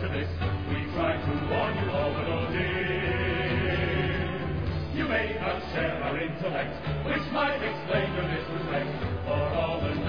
to this. We try to warn you all, but oh dear, you may not share our intellect, which might explain your disrespect for all the